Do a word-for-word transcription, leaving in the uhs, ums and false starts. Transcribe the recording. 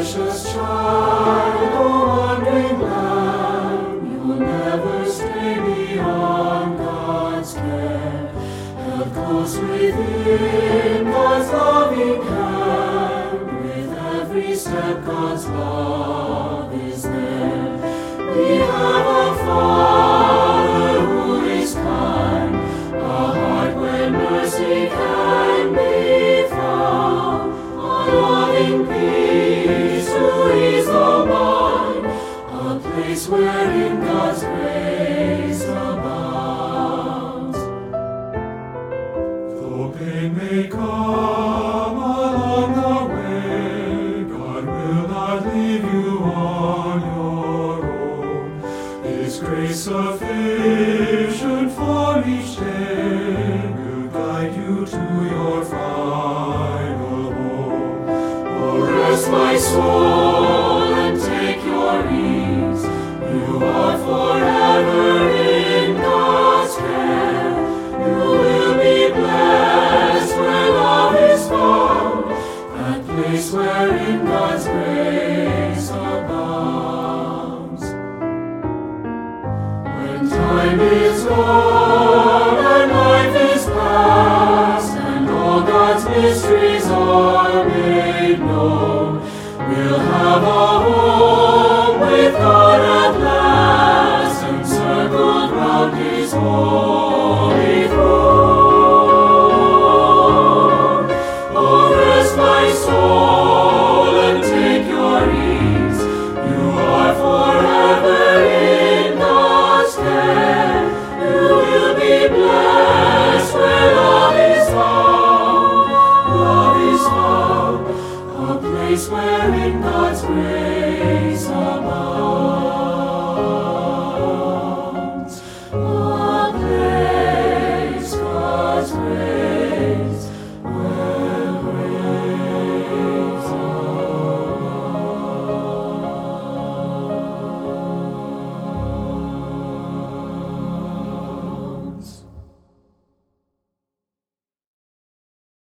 Precious child, oh wandering lamb, you'll never stray beyond God's care. Held close within God's loving hand, with every step God's love is there. We have a Father who is kind, a heart where mercy can be found, a loving peace to ease the mind, a place wherein God's grace abounds. Though pain may come along the way, God will not leave you on your own. His grace sufficient for each day will guide you to your final home. Oh, rest my soul and take your ease. You are forever in God's care. You will be blessed where love is found, that place wherein God's grace abounds. When time is gone and life is past, and all God's mysteries are made known, we'll have a home with God at last, encircled round His home.